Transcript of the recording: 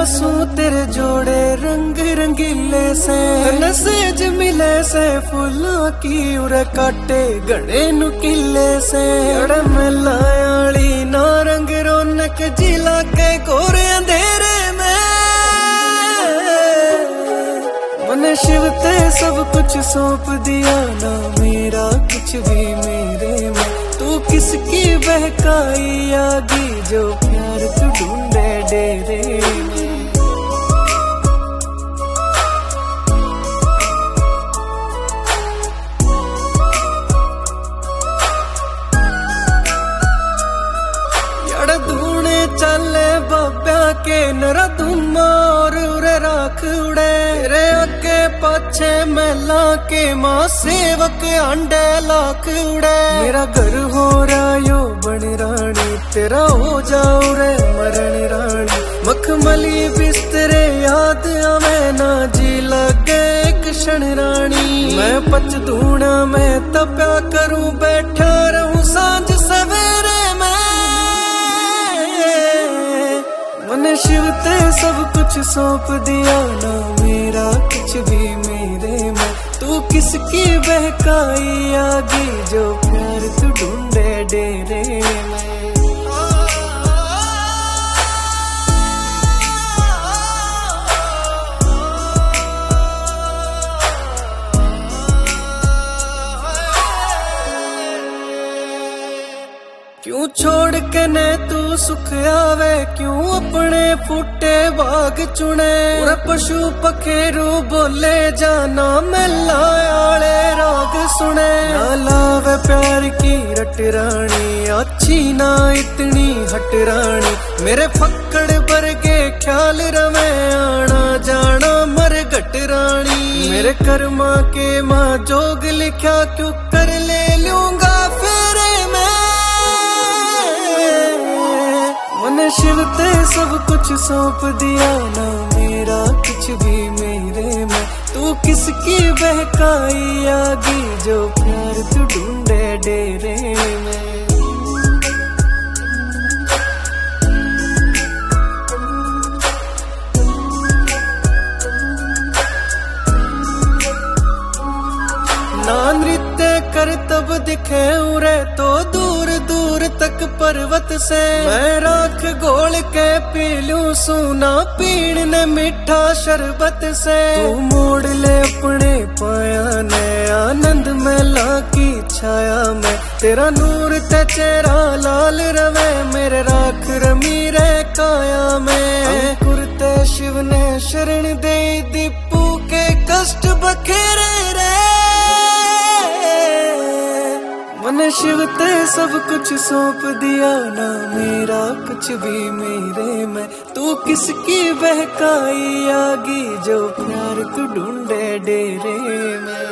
हंसू तेरे जोड़े रंग रंगीले से, नसेज मिले से फूलों की उरे काटे गड़े नुकीले से। अड़ मिलायाली ना रंग रौनक जिला के गोरे अंधेरे में, मन शिव ते सब कुछ सौंप दिया ना मेरा कुछ भी मेरे में। तू किसकी बहकाई आगी जो प्यार तू ढूंढे डेरे में। यार धूने चले बाब्या के नरा तुम और उरे राख उड़े, तेरे आगे पाछे महला के माँ सेवक अंडे लाख उड़े। मेरा घर हो रहा यो बन रानी, तेरा हो जाओ रे मरण रानी। मखमली बिस्तरे याद आवे ना जी लगे एक क्षण रानी। मैं पच धूना मैं तप्या करूं बैठा रहूं सांझ सवेरे में। मन शिव ते सब कुछ सौंप दिया ना मेरा कुछ भी मेरे में। तू किसकी बहकाई आगी जो प्यार तू ढूंढे डेरे में। क्यों छोड़ के ने तू सुख आवे, क्यों अपने फूटे बाग चुने। और पशु पखेरू बोले जाना मेला आले राग सुने। ना लावे प्यार की रट रानी, अच्छी ना इतनी हट रानी। मेरे फक्कड़ बरगे ख्याल रवे आना जाना मर घट रानी। मेरे कर्मा के माँ जोग लिखा क्यों कर ले लूंगा फेरे में। मन शिव ते सब कुछ सौंप दिया ना मेरा कुछ भी मेरे में। तू किसकी बहकाई आगी जो प्यार तू ढूंढे डेरे में। ना नृत्य कर तब दिखे उरे तो दूर दूर तक पर्वत से। मैं राख घोल के पी लूं सूना पीण ने मीठा शरबत से। तू मोड़ ले अपने पाया ने आनंद मेला की छाया में। तेरा नूर ते चेहरा लाल रवे मेरे राख रमी रे काया में। अंकुर ते शिव ने शरण दे दीपू के कष्ट बखेरे रे। मन शिव ते सब कुछ सौंप दिया ना मेरा कुछ भी मेरे में। तू किसकी बहकाई आगी जो प्यार तू ढूंढे डेरे में।